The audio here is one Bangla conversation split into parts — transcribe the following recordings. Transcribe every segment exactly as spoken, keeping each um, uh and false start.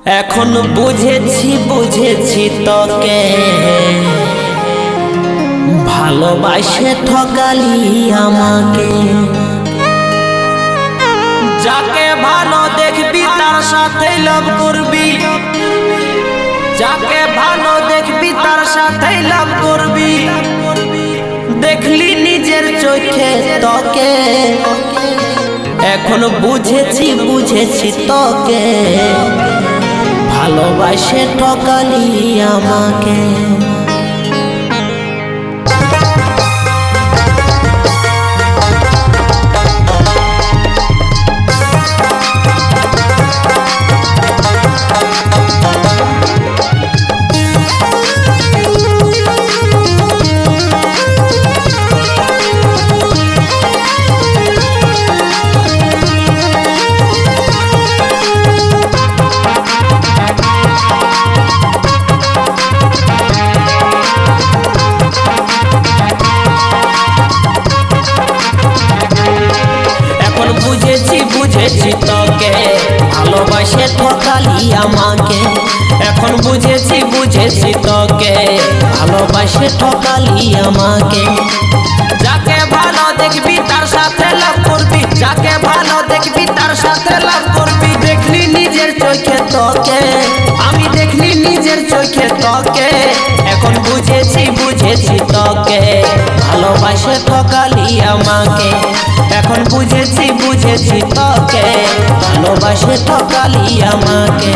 এখন বুঝেছি বুঝেছি তোকে ভালোবাসে ঠকালি আমাকে। যাকে ভালো দেখবি তার সাথে লাভ করবি, যাকে ভালো দেখবি তার সাথে লাভ করবি। দেখলি নিজের চোখে তোকে, এখন বুঝেছি বুঝেছি তোকে ভালোবাসে ঠকালি আমাকে। বুঝেছি তোকে ভালোবাসে ঠকালি আমাকে। এখন বুঝেছি বুঝেছি তোকে ভালোবাসে ঠকালি আমাকে। যাকে ভালো দেখবি তার সাথে লাভ করবি, যাকে ভালো দেখবি তার সাথে লাভ করবি। দেখলি নিজের চোখে তোকে, আমি দেখলি নিজের চোখে তোকে। এখন বুঝেছি বুঝেছি তোকে ভালোবাসে ঠকালি আমাকে। এখন বুঝেছি বুঝেছি তোকে ভালোবাসে ঠকালি আমাকে।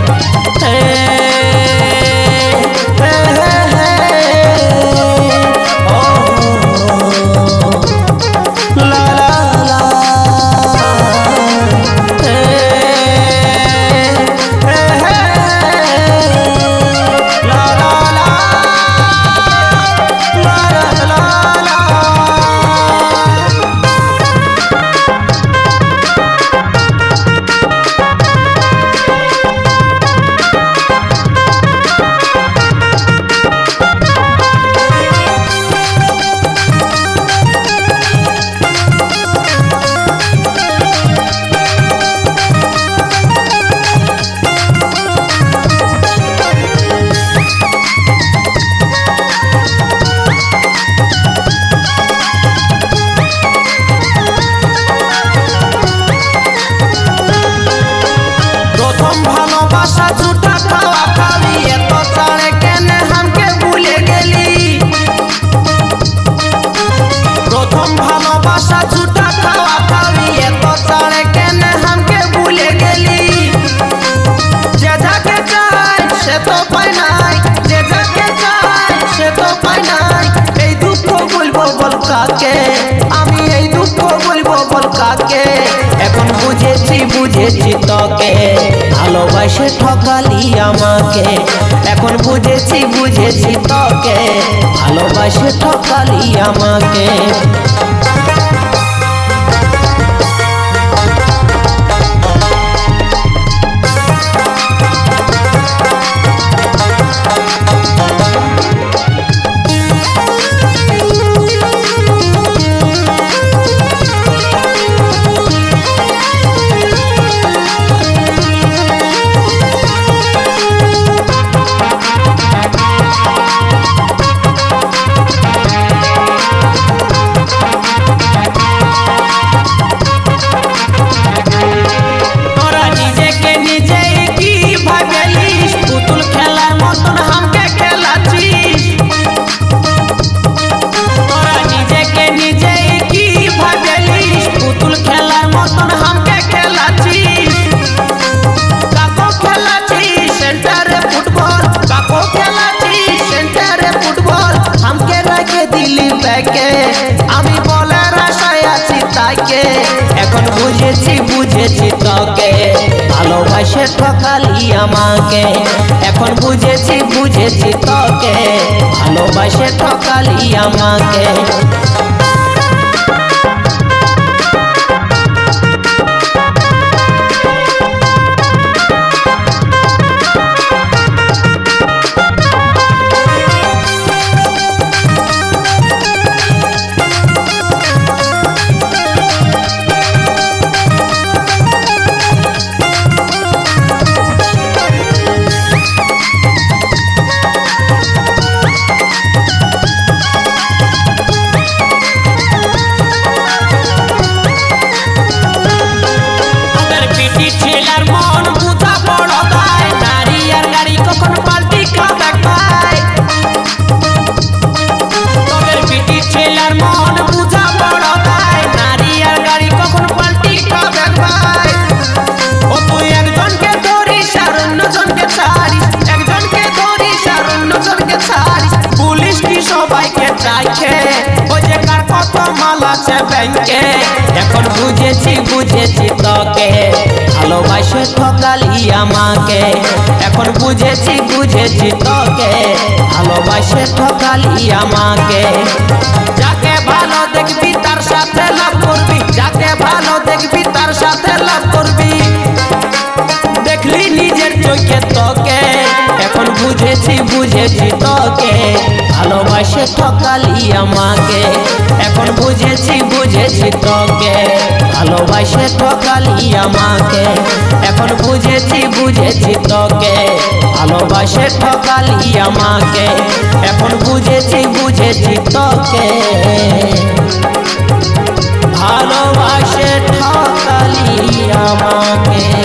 আমি এই দুঃখ বলবো বল কাকে। এখন বুঝেছি বুঝেছি তোকে ভালোবাসে ঠকালি আমাকে। এখন বুঝেছি বুঝেছি তোকে ভালোবাসে ঠকালি আমাকে। আমি বলার আশায় আছি তাকে। এখন বুঝেছি বুঝেছি তোকে ভালোবাসে ঠকালি আমাকে। এখন বুঝেছি বুঝেছি তোকে ভালোবাসে ঠকালি আমাকে। টাইমকে এখন বুঝেছি বুঝেছি তোকে ভালোবাসে ঠকালি আমাকে এখন বুঝেছি বুঝেছি তোকে ভালোবাসে ঠকালি আমাকে যাকে ভালো দেখবি তার সাথে লাভ করবি যাকে ভালো দেখবি তার সাথে লাভ করবি দেখলি নিজের চোখে তোকে এখন বুঝেছি বুঝেছি তোকে ভালোবাসে ঠকালি আমাকে এখন বুঝেছি বুঝেছি তোকে ভালোবাসে ঠকালি আমাকে এখন বুঝেছি বুঝেছি তোকে ভালোবাসে ঠকালি আমাকে এখন বুঝেছি বুঝেছি তোকে ভালোবাসে ঠকালি আমাকে।